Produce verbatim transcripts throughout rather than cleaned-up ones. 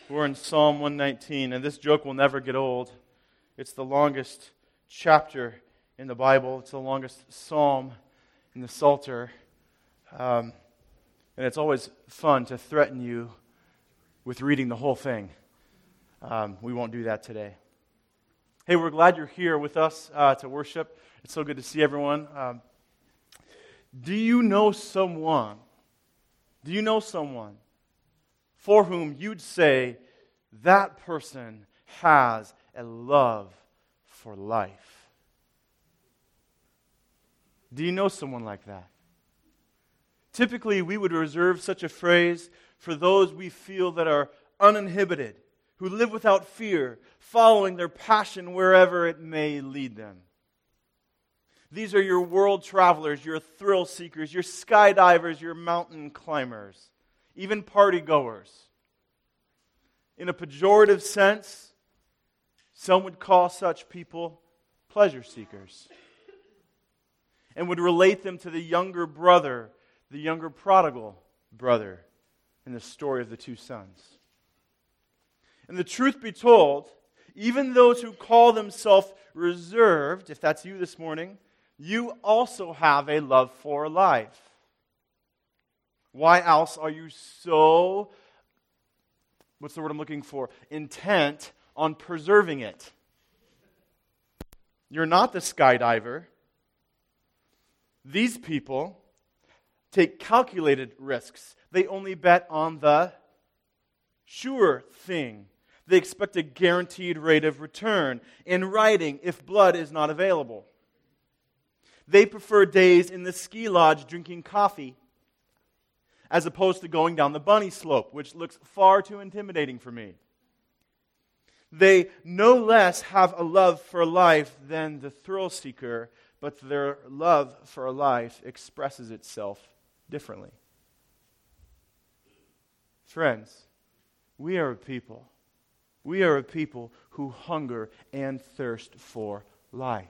We're in Psalm one nineteen, and this joke will never get old. It's the longest chapter in the Bible. It's the longest psalm in the Psalter. Um, and it's always fun to threaten you with reading the whole thing. Um, we won't do that today. Hey, we're glad you're here with us uh, to worship. It's so good to see everyone. Um, do you know someone? Do you know someone for whom you'd say that person has a love for life? Do you know someone like that? Typically, we would reserve such a phrase for those we feel that are uninhibited, who live without fear, following their passion wherever it may lead them. These are your world travelers, your thrill seekers, your skydivers, your mountain climbers, even party goers. In a pejorative sense, some would call such people pleasure seekers and would relate them to the younger brother, the younger prodigal brother in the story of the two sons. And the truth be told, even those who call themselves reserved, if that's you this morning, you also have a love for life. Why else are you so, what's the word I'm looking for, intent on preserving it? You're not the skydiver. These people take calculated risks. They only bet on the sure thing. They expect a guaranteed rate of return in writing if blood is not available. They prefer days in the ski lodge drinking coffee as opposed to going down the bunny slope, which looks far too intimidating for me. They no less have a love for life than the thrill seeker, but their love for life expresses itself differently. Friends, we are a people. We are a people who hunger and thirst for life.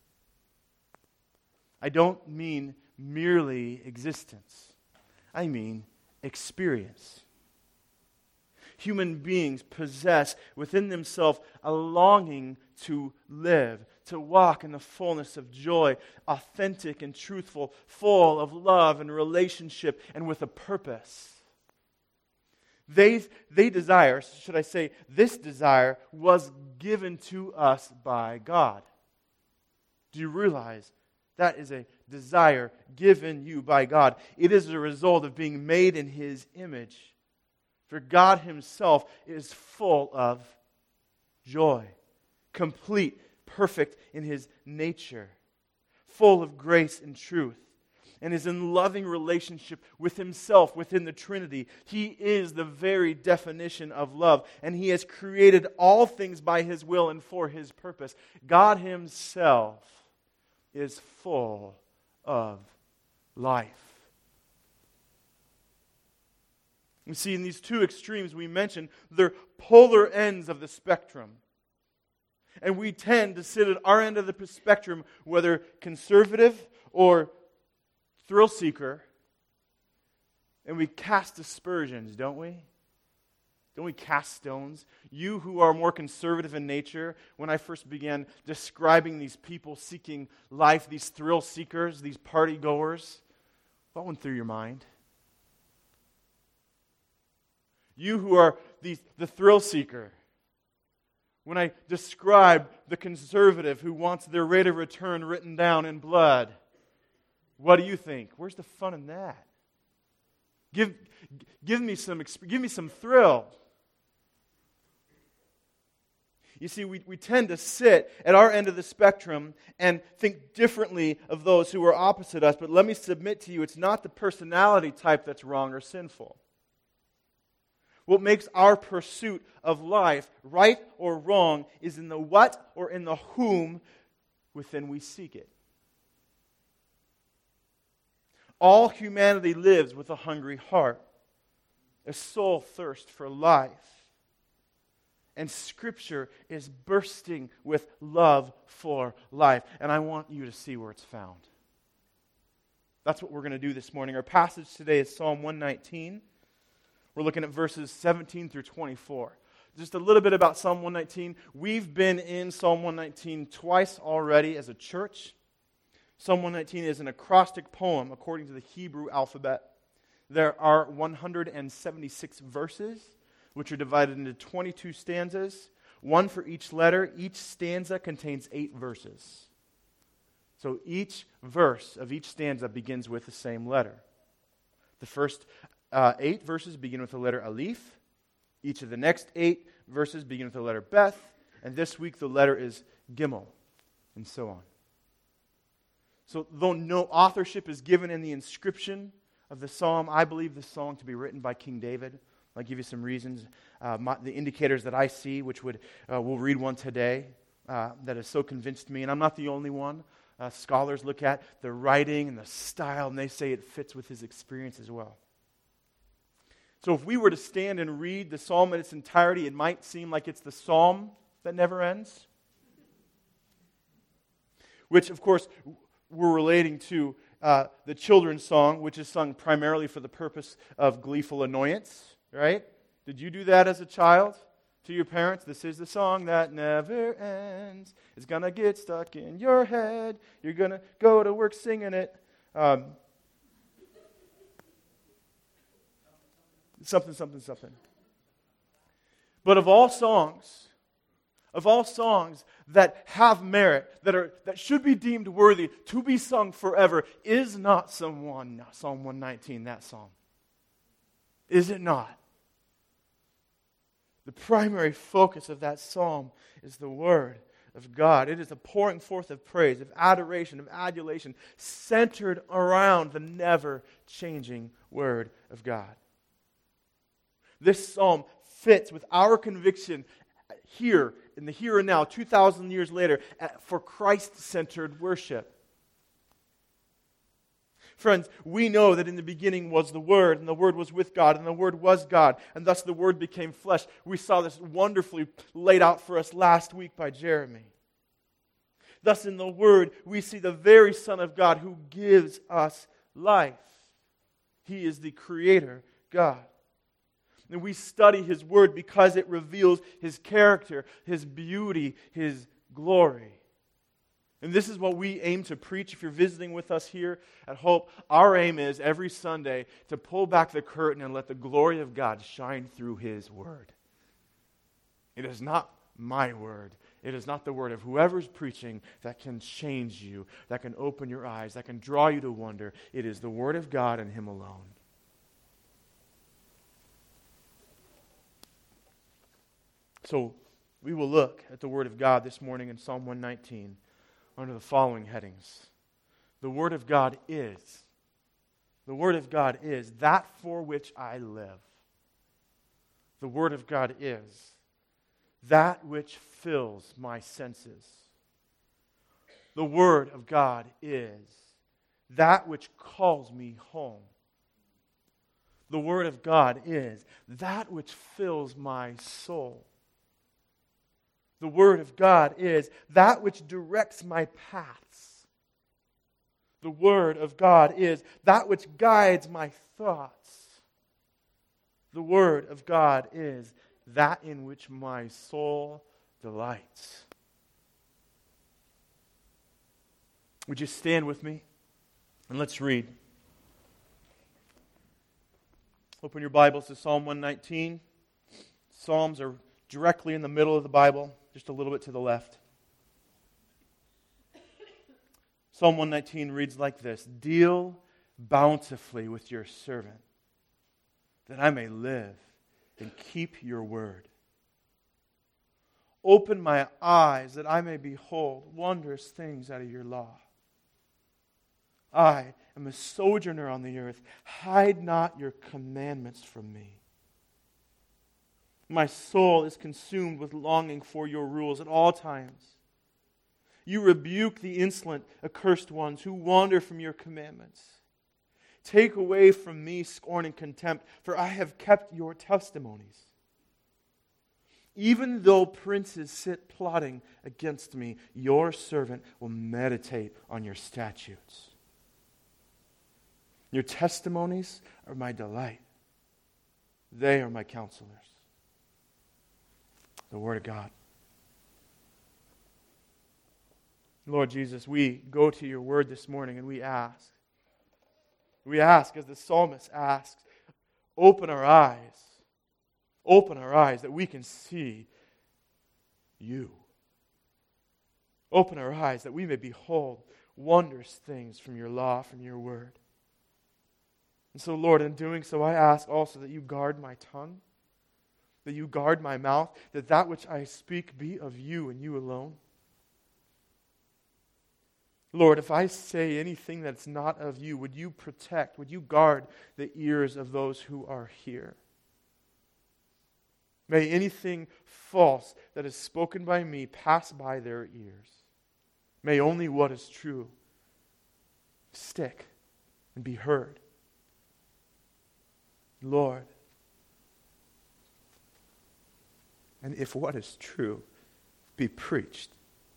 I don't mean merely existence. I mean experience. Human beings possess within themselves a longing to live, to walk in the fullness of joy, authentic and truthful, full of love and relationship, and with a purpose. They, they desire, should I say, this desire was given to us by God. Do you realize that is a desire given you by God? It is a result of being made in His image. For God Himself is full of joy, complete, perfect in His nature, full of grace and truth, and is in loving relationship with Himself within the Trinity. He is the very definition of love, and He has created all things by His will and for His purpose. God Himself is full of life. We see in these two extremes we mentioned, they're polar ends of the spectrum. And we tend to sit at our end of the spectrum, whether conservative or thrill seeker, and we cast aspersions, don't we? Don't we cast stones? You who are more conservative in nature, when I first began describing these people seeking life, these thrill seekers, these party goers, what went through your mind? You who are these, the thrill seeker, when I describe the conservative who wants their rate of return written down in blood, what do you think? Where's the fun in that? Give, give me some, give me some thrill. You see, we, we tend to sit at our end of the spectrum and think differently of those who are opposite us. But let me submit to you, it's not the personality type that's wrong or sinful. What makes our pursuit of life right or wrong is in the what or in the whom within we seek it. All humanity lives with a hungry heart, a soul thirst for life. And Scripture is bursting with love for life. And I want you to see where it's found. That's what we're going to do this morning. Our passage today is Psalm one nineteen. We're looking at verses seventeen through twenty-four. just a little bit about Psalm one nineteen. We've been in Psalm one nineteen twice already as a church. Psalm one nineteen is an acrostic poem according to the Hebrew alphabet. There are one hundred seventy-six verses, which are divided into twenty-two stanzas, one for each letter. Each stanza contains eight verses. So each verse of each stanza begins with the same letter. The first uh, eight verses begin with the letter Aleph. Each of the next eight verses begin with the letter Beth. And this week the letter is Gimel, and so on. So though no authorship is given in the inscription of the psalm, I believe this song to be written by King David. I'll give you some reasons, uh, my, the indicators that I see, which would uh, we'll read one today uh, that has so convinced me, and I'm not the only one. Uh, scholars look at the writing and the style, and they say it fits with his experience as well. So if we were to stand and read the psalm in its entirety, it might seem like it's the psalm that never ends, which, of course, we're relating to uh, the children's song, which is sung primarily for the purpose of gleeful annoyance, right? Did you do that as a child to your parents? This is the song that never ends. It's going to get stuck in your head. You're going to go to work singing it. Um, something, something, something. But of all songs, of all songs that have merit, that are that should be deemed worthy to be sung forever, is not someone, Psalm one nineteen, that psalm? Is it not? The primary focus of that psalm is the Word of God. It is a pouring forth of praise, of adoration, of adulation, centered around the never-changing Word of God. This psalm fits with our conviction here, in the here and now, two thousand years later, for Christ-centered worship. Friends, we know that in the beginning was the Word, and the Word was with God, and the Word was God, and thus the Word became flesh. We saw this wonderfully laid out for us last week by Jeremy. Thus in the Word, we see the very Son of God who gives us life. He is the Creator God. And we study His Word because it reveals His character, His beauty, His glory. And this is what we aim to preach. If you're visiting with us here at Hope, our aim is every Sunday to pull back the curtain and let the glory of God shine through His Word. It is not my word. It is not the word of whoever's preaching that can change you, that can open your eyes, that can draw you to wonder. It is the Word of God and Him alone. So we will look at the Word of God this morning in Psalm one nineteen under the following headings. The Word of God is. The Word of God is that for which I live. The Word of God is that which fills my senses. The Word of God is that which calls me home. The Word of God is that which fills my soul. The Word of God is that which directs my paths. The Word of God is that which guides my thoughts. The Word of God is that in which my soul delights. Would you stand with me? And let's read. Open your Bibles to Psalm one nineteen. Psalms are directly in the middle of the Bible, just a little bit to the left. Psalm one nineteen reads like this: Deal bountifully with your servant, that I may live and keep your word. Open my eyes, that I may behold wondrous things out of your law. I am a sojourner on the earth. Hide not your commandments from me. My soul is consumed with longing for your rules at all times. You rebuke the insolent, accursed ones who wander from your commandments. Take away from me scorn and contempt, for I have kept your testimonies. Even though princes sit plotting against me, your servant will meditate on your statutes. Your testimonies are my delight. They are my counselors. the Word of God. Lord Jesus, we go to your Word this morning and we ask. We ask, as the psalmist asks, open our eyes. Open our eyes that we can see you. Open our eyes that we may behold wondrous things from your law, from your Word. And so, Lord, in doing so, I ask also that you guard my tongue, that you guard my mouth, that that which I speak be of you and you alone. Lord, if I say anything that's not of you, would you protect, would you guard the ears of those who are here? May anything false that is spoken by me pass by their ears. May only what is true stick and be heard. Lord, and if what is true be preached,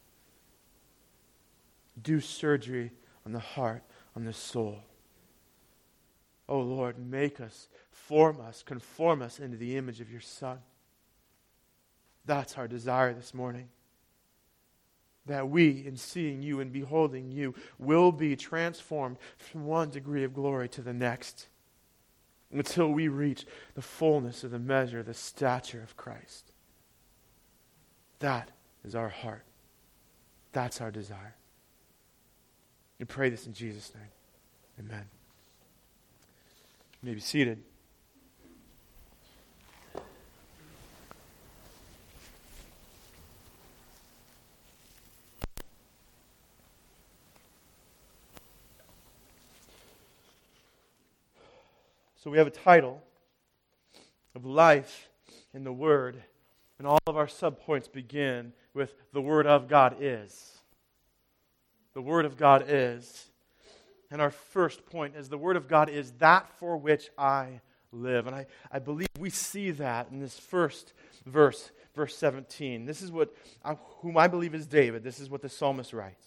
do surgery on the heart, on the soul. Oh Lord, make us, form us, conform us into the image of your Son. That's our desire this morning. That we, in seeing you and beholding you, will be transformed from one degree of glory to the next, until we reach the fullness of the measure, the stature of Christ. That is our heart. That's our desire. We pray this in Jesus' name. Amen. You may be seated. So we have a title of Life in the Word, and all of our subpoints begin with the Word of God is. The Word of God is. And our first point is the Word of God is that for which I live. And I, I believe we see that in this first verse, verse seventeen. This is what, uh, whom I believe is David. This is what the psalmist writes.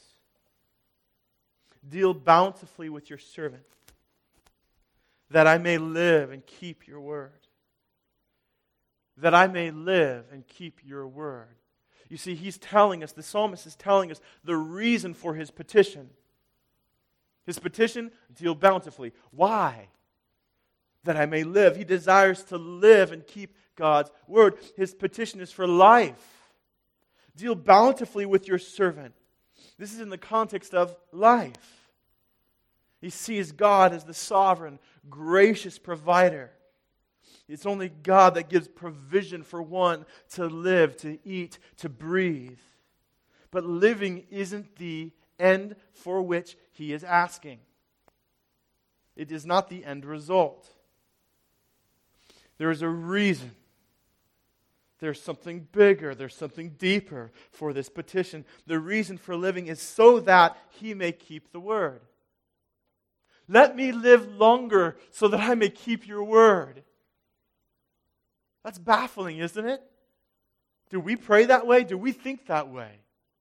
Deal bountifully with your servant, that I may live and keep your word. That I may live and keep your word. You see, he's telling us, the psalmist is telling us the reason for his petition. His petition, deal bountifully. Why? That I may live. He desires to live and keep God's word. His petition is for life. Deal bountifully with your servant. This is in the context of life. He sees God as the sovereign, gracious provider. It's only God that gives provision for one to live, to eat, to breathe. But living isn't the end for which he is asking. It is not the end result. There is a reason. There's something bigger, there's something deeper for this petition. The reason for living is so that he may keep the word. Let me live longer so that I may keep your word. That's baffling, isn't it? Do we pray that way? Do we think that way?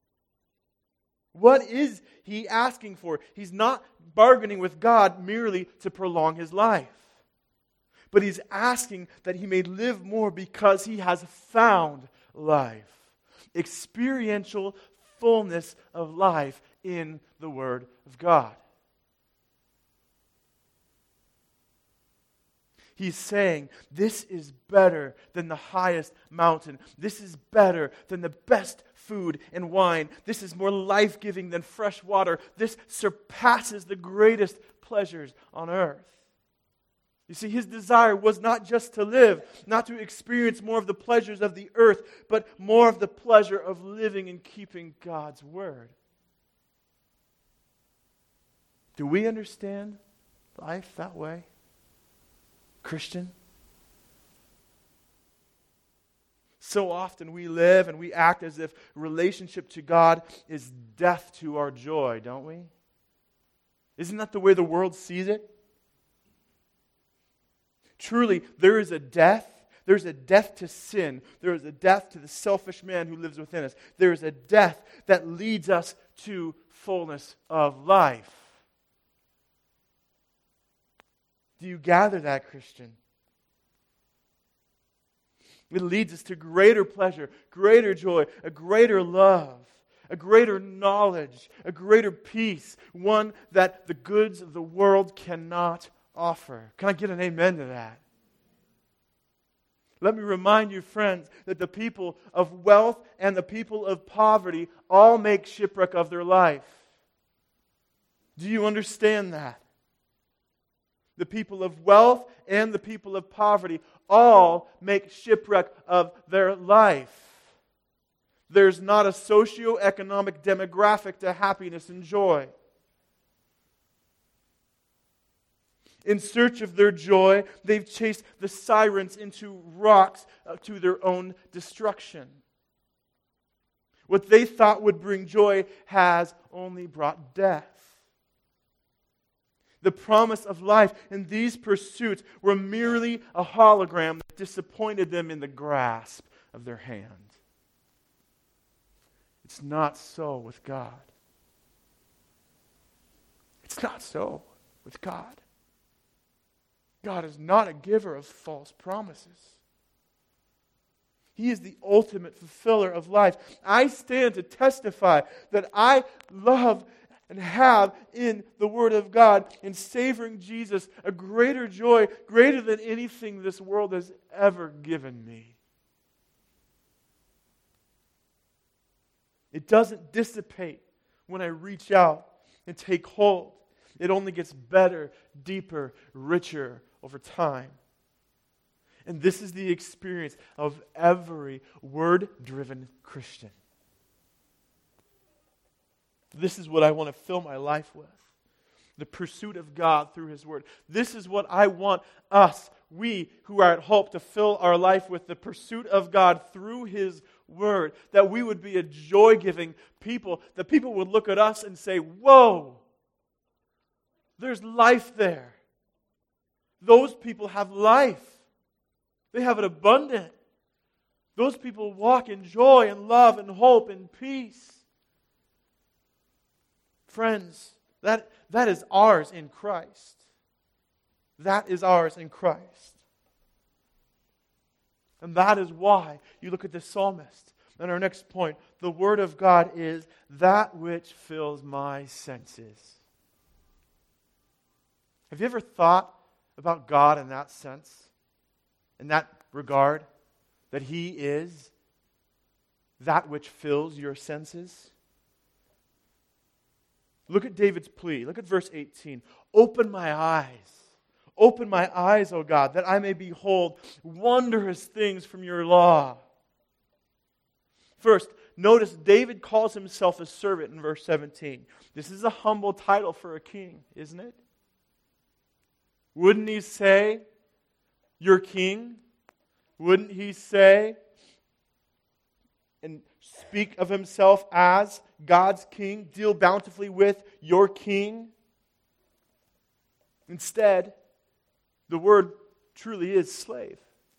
What is he asking for? He's not bargaining with God merely to prolong his life. But he's asking that he may live more because he has found life. Experiential fullness of life in the Word of God. He's saying, this is better than the highest mountain. This is better than the best food and wine. This is more life-giving than fresh water. This surpasses the greatest pleasures on earth. You see, his desire was not just to live, not to experience more of the pleasures of the earth, but more of the pleasure of living and keeping God's word. Do we understand life that way? Christian? So often we live and we act as if relationship to God is death to our joy, don't we? Isn't that the way the world sees it? Truly, there is a death. There's a death to sin. There is a death to the selfish man who lives within us. There is a death that leads us to fullness of life. Do you gather that, Christian? It leads us to greater pleasure, greater joy, a greater love, a greater knowledge, a greater peace, one that the goods of the world cannot offer. Can I get an amen to that? Let me remind you, friends, that the people of wealth and the people of poverty all make shipwreck of their life. Do you understand that? The people of wealth and the people of poverty all make shipwreck of their life. There's not a socioeconomic demographic to happiness and joy. In search of their joy, they've chased the sirens into rocks uh, to their own destruction. What they thought would bring joy has only brought death. The promise of life in these pursuits were merely a hologram that disappointed them in the grasp of their hand. It's not so with God. It's not so with God. God is not a giver of false promises. He is the ultimate fulfiller of life. I stand to testify that I love and have in the Word of God, in savoring Jesus, a greater joy, greater than anything this world has ever given me. It doesn't dissipate when I reach out and take hold. It only gets better, deeper, richer over time. And this is the experience of every Word-driven Christian. This is what I want to fill my life with. The pursuit of God through His Word. This is what I want us, we who are at Hope, to fill our life with. The pursuit of God through His Word. That we would be a joy-giving people. That people would look at us and say, whoa, there's life there. Those people have life. They have it abundant. Those people walk in joy and love and hope and peace. Friends, that, that is ours in Christ. That is ours in Christ. And that is why you look at the psalmist. And our next point, the Word of God is that which fills my senses. Have you ever thought about God in that sense? In that regard? That He is that which fills your senses? Look at David's plea. Look at verse eighteen. Open my eyes. Open my eyes, O God, that I may behold wondrous things from your law. First, notice David calls himself a servant in verse seventeen. This is a humble title for a king, isn't it? Wouldn't he say, your king? Wouldn't he say and speak of himself as God's king, deal bountifully with your king? Instead, the word truly is slave.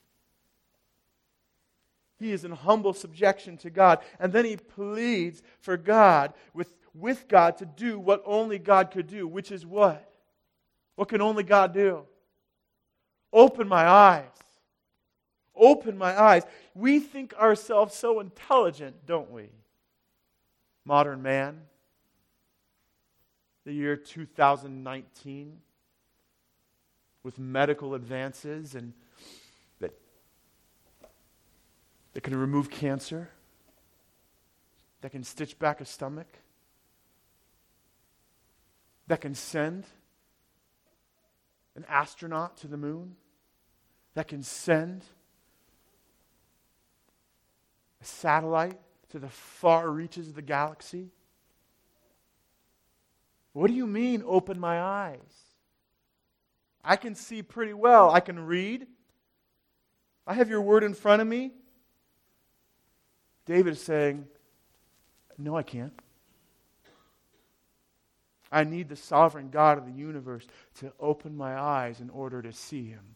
He is in humble subjection to God. And then he pleads for God, with, with God, to do what only God could do, which is what? What can only God do? Open my eyes. Open my eyes. We think ourselves so intelligent, don't we? Modern man. The year two thousand nineteen. With medical advances and that, that can remove cancer. That can stitch back a stomach. That can send an astronaut to the moon. That can send a satellite to the far reaches of the galaxy. What do you mean, open my eyes? I can see pretty well. I can read. I have your word in front of me. David is saying, no, I can't. I need the sovereign God of the universe to open my eyes in order to see Him.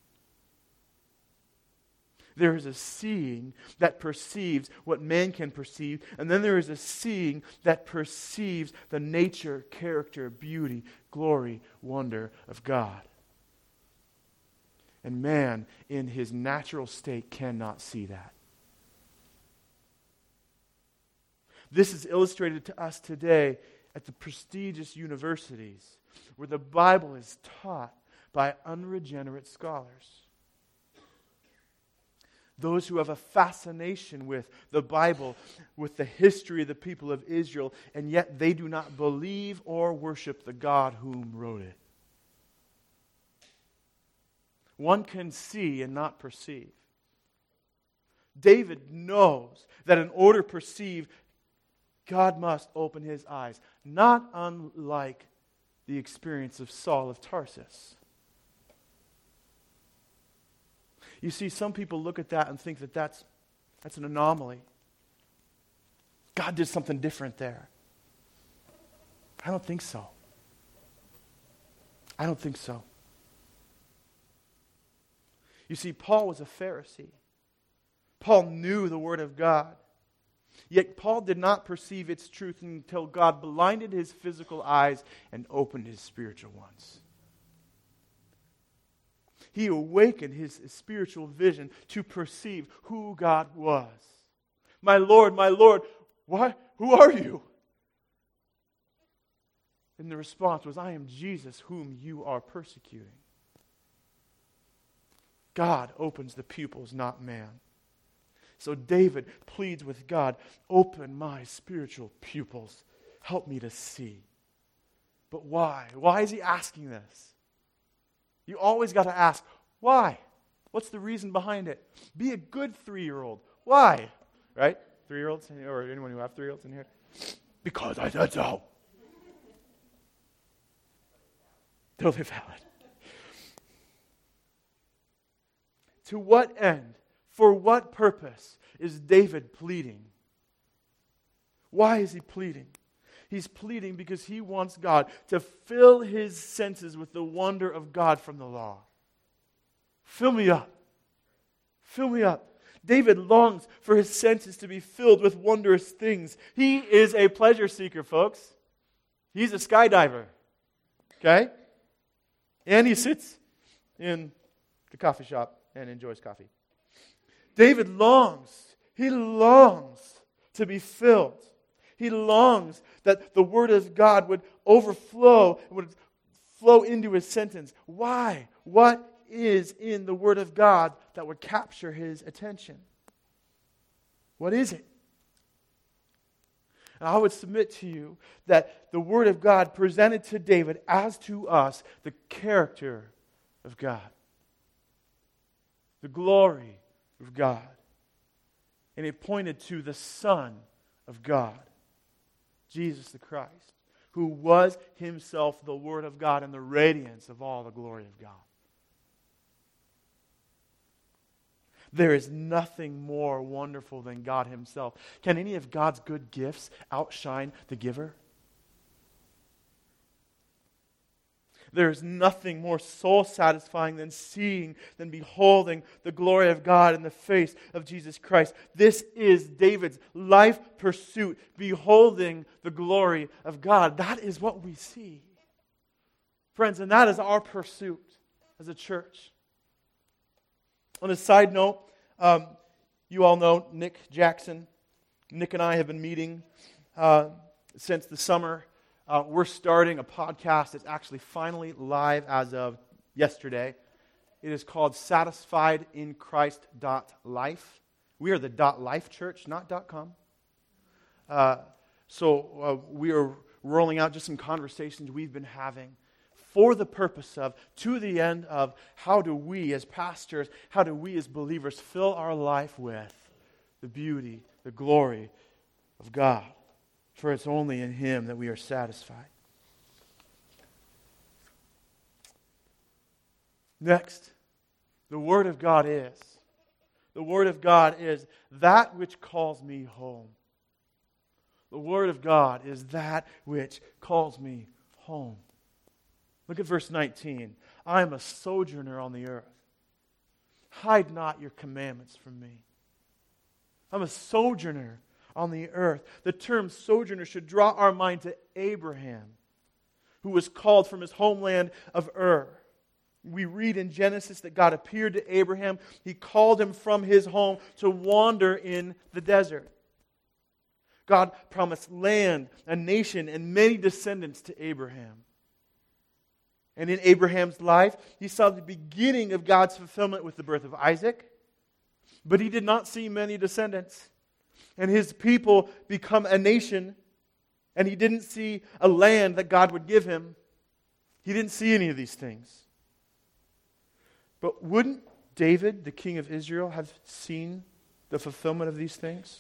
There is a seeing that perceives what man can perceive, and then there is a seeing that perceives the nature, character, beauty, glory, wonder of God. And man, in his natural state, cannot see that. This is illustrated to us today at the prestigious universities where the Bible is taught by unregenerate scholars. Those who have a fascination with the Bible, with the history of the people of Israel, and yet they do not believe or worship the God whom wrote it. One can see and not perceive. David knows that in order to perceive, God must open his eyes, not unlike the experience of Saul of Tarsus. You see, some people look at that and think that that's, that's an anomaly. God did something different there. I don't think so. I don't think so. You see, Paul was a Pharisee. Paul knew the Word of God. Yet Paul did not perceive its truth until God blinded his physical eyes and opened his spiritual ones. He awakened his spiritual vision to perceive who God was. My Lord, my Lord, what? Who are you? And the response was, I am Jesus whom you are persecuting. God opens the pupils, not man. So David pleads with God, open my spiritual pupils. Help me to see. But why? Why is he asking this? You always got to ask, why? What's the reason behind it? Be a good three-year-old. Why? Right? Three-year-olds, or anyone who have three-year-olds in here? Because I said so. Totally valid. To what end? For what purpose is David pleading? Why is he pleading? He's pleading because he wants God to fill his senses with the wonder of God from the law. Fill me up. Fill me up. David longs for his senses to be filled with wondrous things. He is a pleasure seeker, folks. He's a skydiver. Okay? And he sits in the coffee shop and enjoys coffee. David longs. He longs to be filled. He longs that the Word of God would overflow, would flow into his sentence. Why? What is in the Word of God that would capture his attention? What is it? And I would submit to you that the Word of God presented to David as to us the character of God, the glory of God. And it pointed to the Son of God, Jesus the Christ, who was himself the Word of God and the radiance of all the glory of God. There is nothing more wonderful than God himself. Can any of God's good gifts outshine the giver? There is nothing more soul-satisfying than seeing, than beholding the glory of God in the face of Jesus Christ. This is David's life pursuit, beholding the glory of God. That is what we see. Friends, and that is our pursuit as a church. On a side note, um, you all know Nick Jackson. Nick and I have been meeting uh, since the summer. Uh, we're starting a podcast that's actually finally live as of yesterday. It is called satisfied in christ dot life. We are the .life church, not .com. Uh, so uh, we are rolling out just some conversations we've been having for the purpose of, to the end of, how do we as pastors, how do we as believers fill our life with the beauty, the glory of God. For it's only in Him that we are satisfied. Next, the Word of God is. The Word of God is that which calls me home. The Word of God is that which calls me home. Look at verse nineteen. I am a sojourner on the earth. Hide not your commandments from me. I'm a sojourner on the earth. The term sojourner should draw our mind to Abraham, who was called from his homeland of Ur. We read in Genesis that God appeared to Abraham. He called him from his home to wander in the desert. God promised land, a nation, and many descendants to Abraham. And in Abraham's life, he saw the beginning of God's fulfillment with the birth of Isaac, but he did not see many descendants. And his people become a nation, and he didn't see a land that God would give him. He didn't see any of these things. But wouldn't David, the king of Israel, have seen the fulfillment of these things?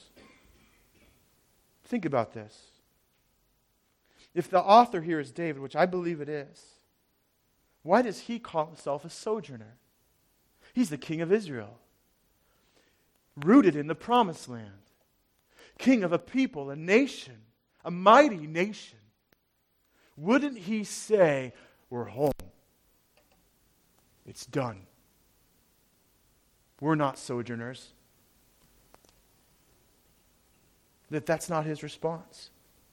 Think about this. If the author here is David, which I believe it is, why does he call himself a sojourner? He's the king of Israel, rooted in the promised land, king of a people, a nation, a mighty nation. Wouldn't he say, we're home? It's done. We're not sojourners. That that's not his response.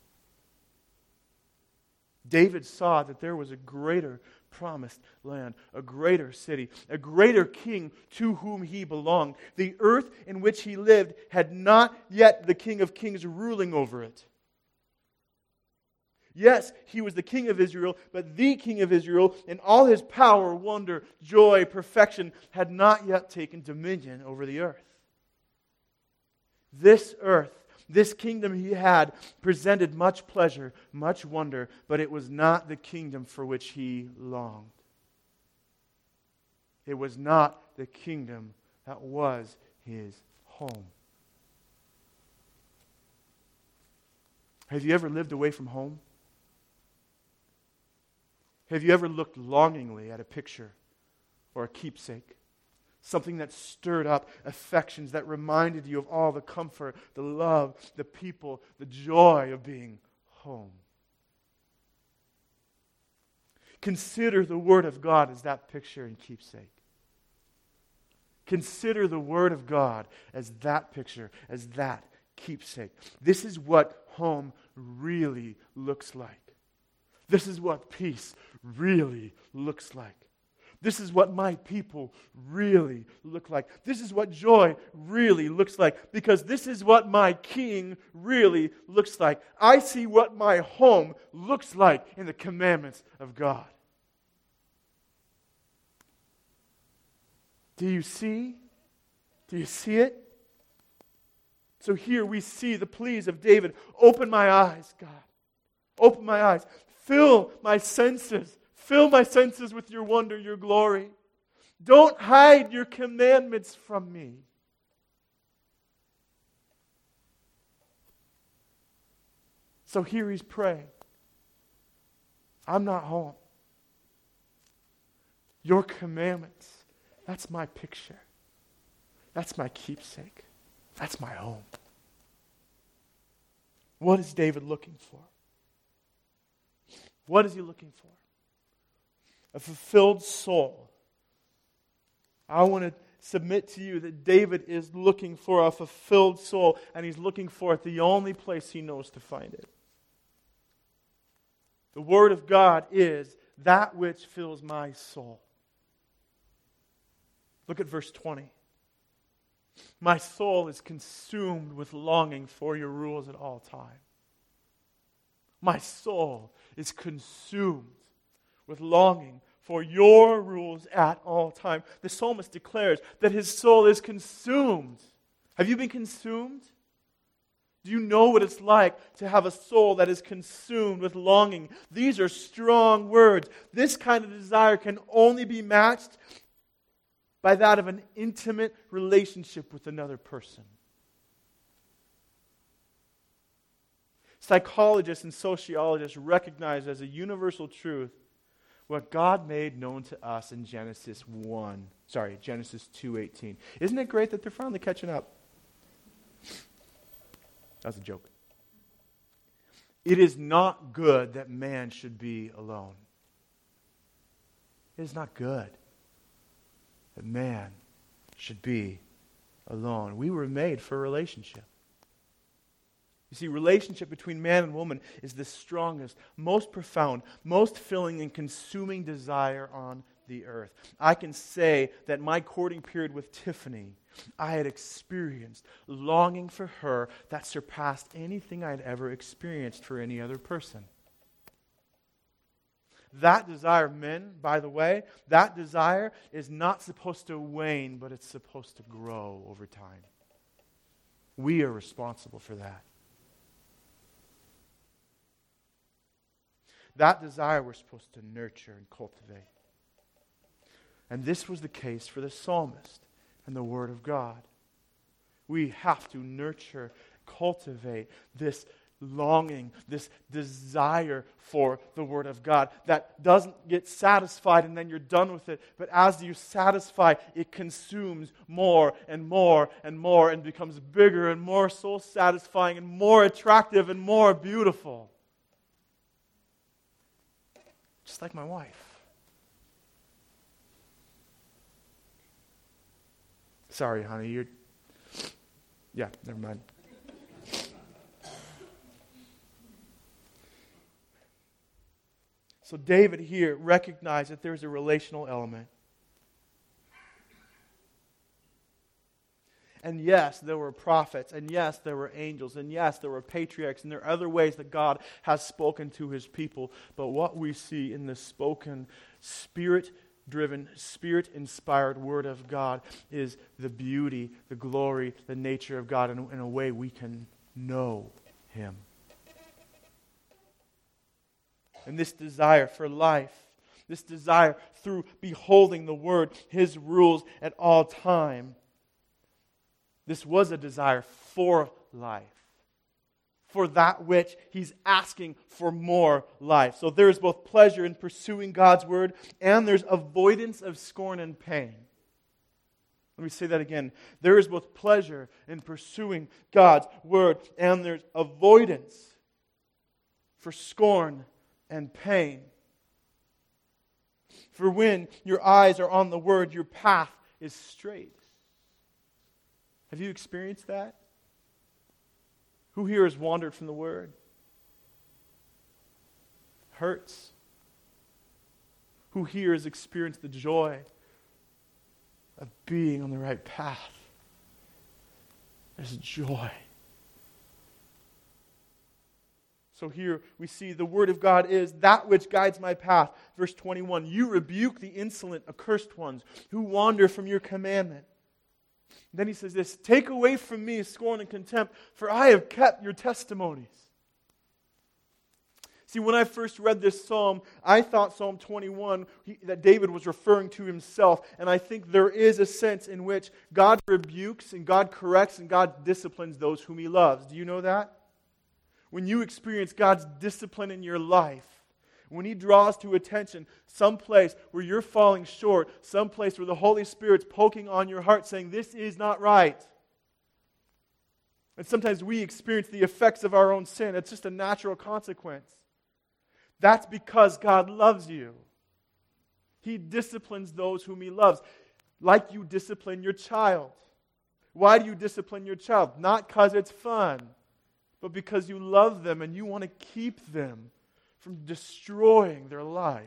David saw that there was a greater promised land, a greater city, a greater king to whom he belonged. The earth in which he lived had not yet the King of Kings ruling over it. Yes, he was the king of Israel, but the king of Israel, in all his power, wonder, joy, perfection, had not yet taken dominion over the earth. This earth, this kingdom he had, presented much pleasure, much wonder, but it was not the kingdom for which he longed. It was not the kingdom that was his home. Have you ever lived away from home? Have you ever looked longingly at a picture or a keepsake? Something that stirred up affections, that reminded you of all the comfort, the love, the people, the joy of being home. Consider the Word of God as that picture and keepsake. Consider the Word of God as that picture, as that keepsake. This is what home really looks like. This is what peace really looks like. This is what my people really look like. This is what joy really looks like. Because this is what my king really looks like. I see what my home looks like in the commandments of God. Do you see? Do you see it? So here we see the pleas of David. Open my eyes, God. Open my eyes. Fill my senses. Fill my senses with your wonder, your glory. Don't hide your commandments from me. So here he's praying. I'm not home. Your commandments, that's my picture. That's my keepsake. That's my home. What is David looking for? What is he looking for? A fulfilled soul. I want to submit to you that David is looking for a fulfilled soul, and he's looking for it the only place he knows to find it. The Word of God is that which fills my soul. Look at verse twenty. My soul is consumed with longing for your rules at all times. My soul is consumed with longing for your rules at all time. The psalmist declares that his soul is consumed. Have you been consumed? Do you know what it's like to have a soul that is consumed with longing? These are strong words. This kind of desire can only be matched by that of an intimate relationship with another person. Psychologists and sociologists recognize as a universal truth what God made known to us in Genesis one. Sorry, Genesis two eighteen. Isn't it great that they're finally catching up? That was a joke. It is not good that man should be alone. It is not good that man should be alone. We were made for a relationship. You see, relationship between man and woman is the strongest, most profound, most filling and consuming desire on the earth. I can say that my courting period with Tiffany, I had experienced longing for her that surpassed anything I had ever experienced for any other person. That desire, men, by the way, that desire is not supposed to wane, but it's supposed to grow over time. We are responsible for that. That desire we're supposed to nurture and cultivate. And this was the case for the psalmist and the Word of God. We have to nurture, cultivate this longing, this desire for the Word of God that doesn't get satisfied and then you're done with it. But as you satisfy, it consumes more and more and more and becomes bigger and more soul satisfying and more attractive and more beautiful. Just like my wife. Sorry, honey, you're... Yeah, never mind. So David here recognized that there's a relational element. And yes, there were prophets, and yes, there were angels, and yes, there were patriarchs, and there are other ways that God has spoken to His people. But what we see in the spoken, Spirit-driven, Spirit-inspired Word of God is the beauty, the glory, the nature of God in, in a way we can know Him. And this desire for life, this desire through beholding the Word, His rules at all time. This was a desire for life, for that which He's asking for more life. So there is both pleasure in pursuing God's Word, and there's avoidance of scorn and pain. Let me say that again. There is both pleasure in pursuing God's Word, and there's avoidance for scorn and pain. For when your eyes are on the Word, your path is straight. Have you experienced that? Who here has wandered from the Word? Hurts. Who here has experienced the joy of being on the right path? There's joy. So here we see the Word of God is that which guides my path. Verse twenty-one, you rebuke the insolent, accursed ones who wander from your commandment. Then he says this, take away from me scorn and contempt, for I have kept your testimonies. See, when I first read this psalm, I thought Psalm twenty-one, he, that David was referring to himself. And I think there is a sense in which God rebukes and God corrects and God disciplines those whom He loves. Do you know that? When you experience God's discipline in your life, when He draws to attention some place where you're falling short, some place where the Holy Spirit's poking on your heart saying, this is not right. And sometimes we experience the effects of our own sin. It's just a natural consequence. That's because God loves you. He disciplines those whom He loves, like you discipline your child. Why do you discipline your child? Not because it's fun, but because you love them and you want to keep them from destroying their life.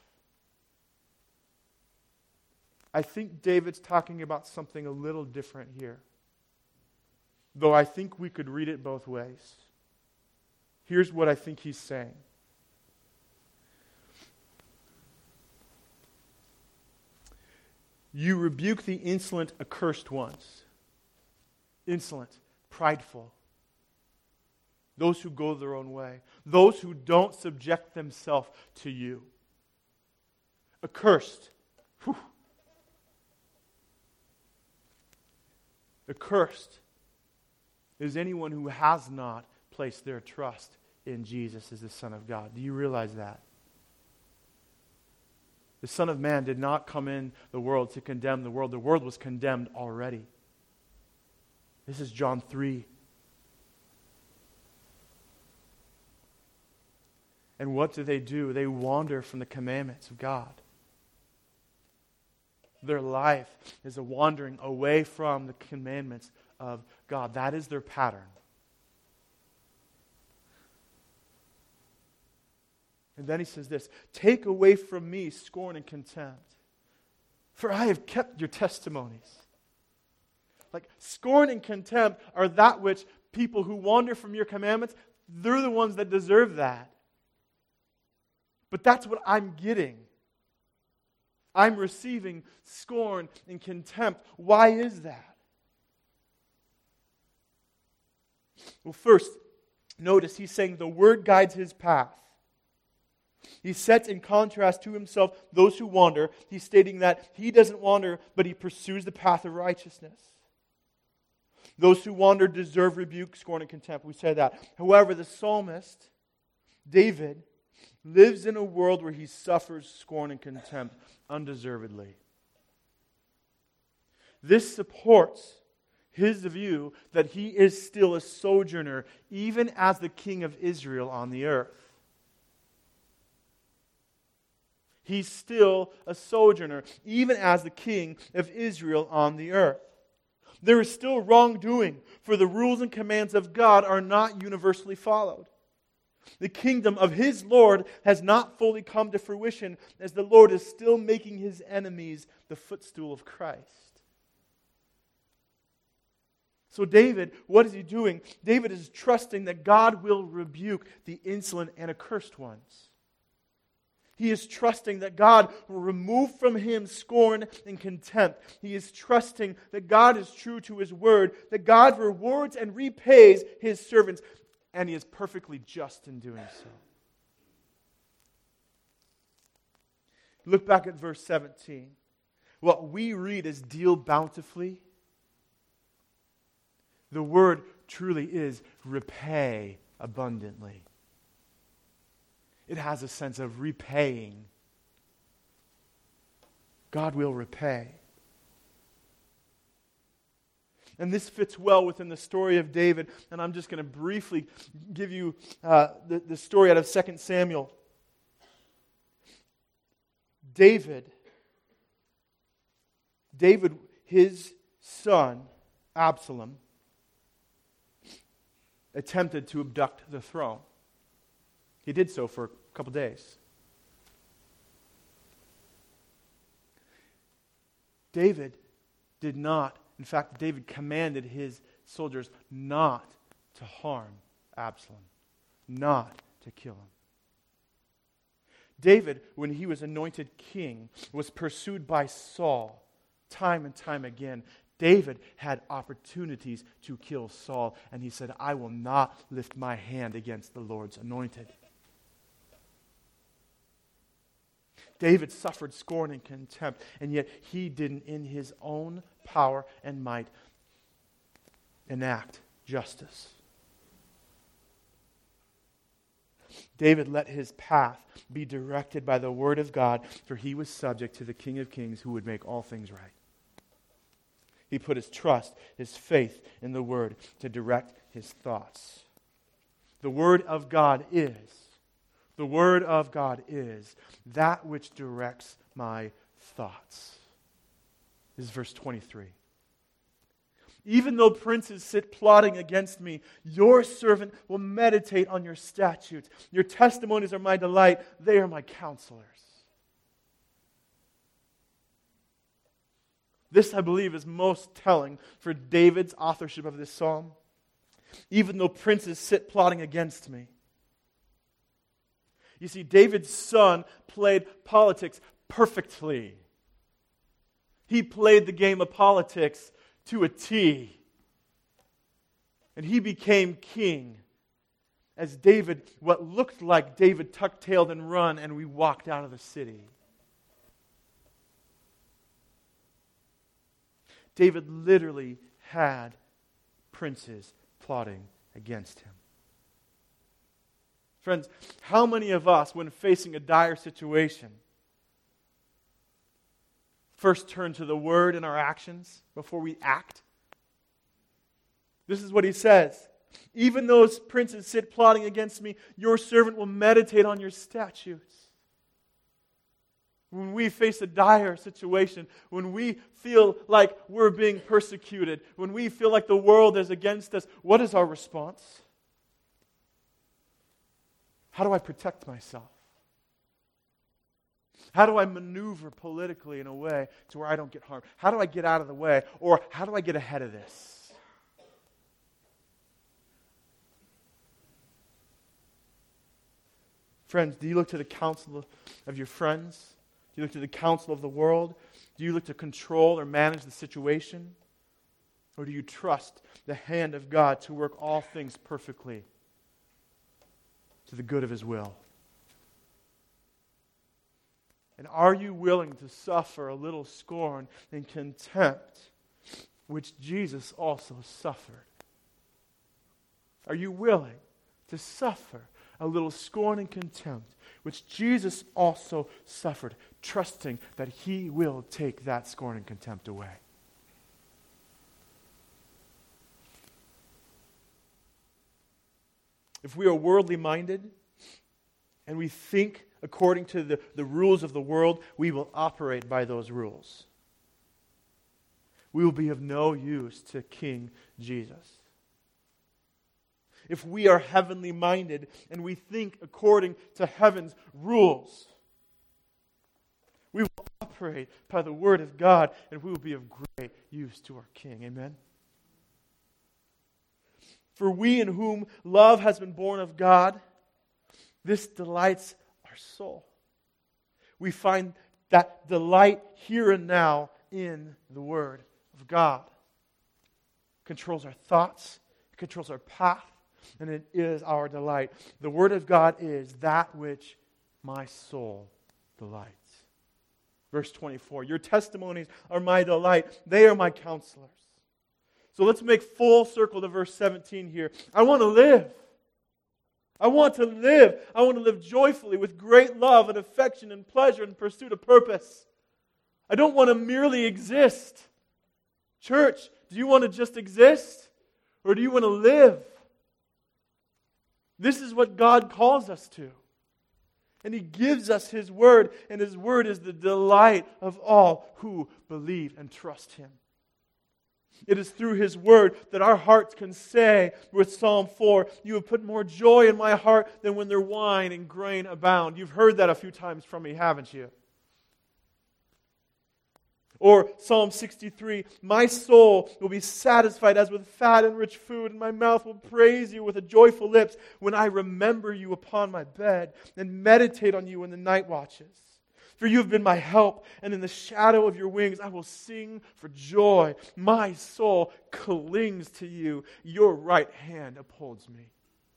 I think David's talking about something a little different here, though I think we could read it both ways. Here's what I think he's saying. You rebuke the insolent, accursed ones. Insolent, prideful. Those who go their own way. Those who don't subject themselves to you. Accursed. Whew. Accursed is anyone who has not placed their trust in Jesus as the Son of God. Do you realize that? The Son of Man did not come in the world to condemn the world. The world was condemned already. This is John three. And what do they do? They wander from the commandments of God. Their life is a wandering away from the commandments of God. That is their pattern. And then he says this, take away from me scorn and contempt. For I have kept your testimonies. Like scorn and contempt are that which people who wander from your commandments, they're the ones that deserve that. But that's what I'm getting. I'm receiving scorn and contempt. Why is that? Well, first, notice he's saying the Word guides his path. He sets in contrast to himself those who wander. He's stating that he doesn't wander, but he pursues the path of righteousness. Those who wander deserve rebuke, scorn, and contempt. We said that. However, the psalmist, David, lives in a world where he suffers scorn and contempt undeservedly. This supports his view that he is still a sojourner, even as the king of Israel on the earth. He's still a sojourner, even as the king of Israel on the earth. There is still wrongdoing, for the rules and commands of God are not universally followed. The kingdom of his Lord has not fully come to fruition, as the Lord is still making his enemies the footstool of Christ. So David, what is he doing? David is trusting that God will rebuke the insolent and accursed ones. He is trusting that God will remove from him scorn and contempt. He is trusting that God is true to his word, that God rewards and repays his servants, and he is perfectly just in doing so. Look back at verse seventeen. What we read is deal bountifully. The word truly is repay abundantly. It has a sense of repaying. God will repay. And this fits well within the story of David. And I'm just going to briefly give you uh, the, the story out of Second Samuel. David, David, his son, Absalom, attempted to abduct the throne. He did so for a couple days. David did not, in fact, David commanded his soldiers not to harm Absalom, not to kill him. David, when he was anointed king, was pursued by Saul time and time again. David had opportunities to kill Saul, and he said, I will not lift my hand against the Lord's anointed. David suffered scorn and contempt, and yet he didn't, in his own power and might, enact justice. David let his path be directed by the word of God, for he was subject to the King of Kings who would make all things right. He put his trust, his faith in the word to direct his thoughts. The word of God is The Word of God is that which directs my thoughts. This is verse twenty-three. Even though princes sit plotting against me, your servant will meditate on your statutes. Your testimonies are my delight. They are my counselors. This, I believe, is most telling for David's authorship of this psalm. Even though princes sit plotting against me. You see, David's son played politics perfectly. He played the game of politics to a T. And he became king. As David, what looked like David tuck-tailed and run, and we walked out of the city. David literally had princes plotting against him. Friends, how many of us, when facing a dire situation, first turn to the Word in our actions before we act? This is what he says. Even those princes sit plotting against me, your servant will meditate on your statutes. When we face a dire situation, when we feel like we're being persecuted, when we feel like the world is against us, what is our response? How do I protect myself? How do I maneuver politically in a way to where I don't get harmed? How do I get out of the way? Or how do I get ahead of this? Friends, do you look to the counsel of your friends? Do you look to the counsel of the world? Do you look to control or manage the situation? Or do you trust the hand of God to work all things perfectly to the good of His will? And are you willing to suffer a little scorn and contempt, which Jesus also suffered? Are you willing to suffer a little scorn and contempt, which Jesus also suffered, trusting that He will take that scorn and contempt away? If we are worldly minded and we think according to the, the rules of the world, we will operate by those rules. We will be of no use to King Jesus. If we are heavenly minded and we think according to heaven's rules, we will operate by the Word of God and we will be of great use to our King. Amen? For we in whom love has been born of God, this delights our soul. We find that delight here and now in the Word of God. It controls our thoughts, it controls our path, and it is our delight. The Word of God is that which my soul delights. Verse twenty-four, your testimonies are my delight. They are my counselors. So let's make full circle to verse seventeen here. I want to live. I want to live. I want to live joyfully with great love and affection and pleasure and pursuit of purpose. I don't want to merely exist. Church, do you want to just exist? Or do you want to live? This is what God calls us to. And He gives us His Word, and His Word is the delight of all who believe and trust Him. It is through His Word that our hearts can say with Psalm four, you have put more joy in my heart than when their wine and grain abound. You've heard that a few times from me, haven't you? Or Psalm sixty-three, my soul will be satisfied as with fat and rich food, and my mouth will praise you with a joyful lips when I remember you upon my bed and meditate on you in the night watches. For you have been my help, and in the shadow of your wings I will sing for joy. My soul clings to you. Your right hand upholds me.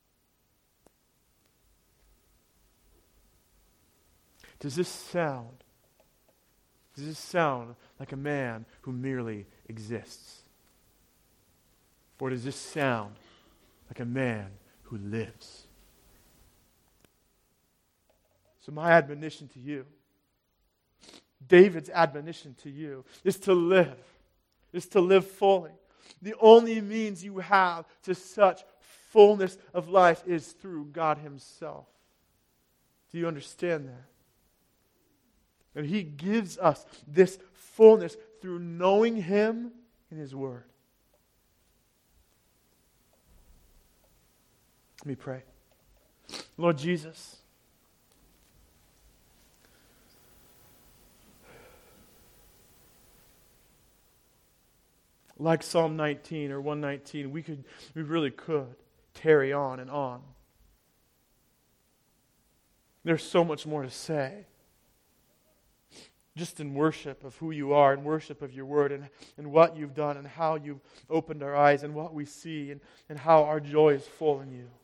Does this sound, does this sound like a man who merely exists? Or does this sound like a man who lives? So my admonition to you, David's admonition to you, is to live, is to live fully. The only means you have to such fullness of life is through God Himself. Do you understand that? And He gives us this fullness through knowing Him in His Word. Let me pray. Lord Jesus, like Psalm nineteen or one nineteen, we could, we really could tarry on and on. There's so much more to say. Just in worship of who you are, in worship of your word, and, and what you've done, and how you've opened our eyes, and what we see, and, and how our joy is full in you.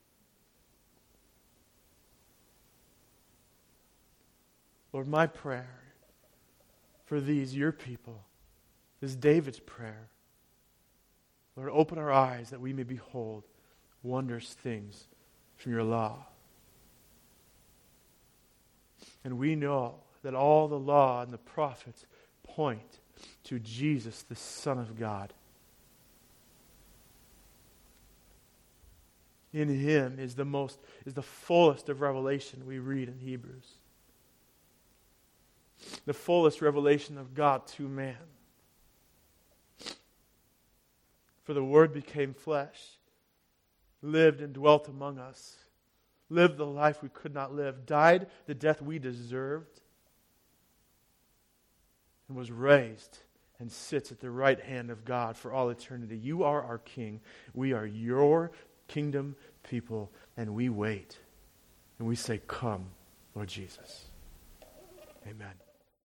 Lord, my prayer for these, your people, is David's prayer. Lord, open our eyes that we may behold wondrous things from your law. And we know that all the law and the prophets point to Jesus, the Son of God. In Him is the most, is the fullest of revelation we read in Hebrews. The fullest revelation of God to man. For the Word became flesh, lived and dwelt among us, lived the life we could not live, died the death we deserved, and was raised and sits at the right hand of God for all eternity. You are our King. We are your kingdom people, and we wait. And we say, come, Lord Jesus. Amen.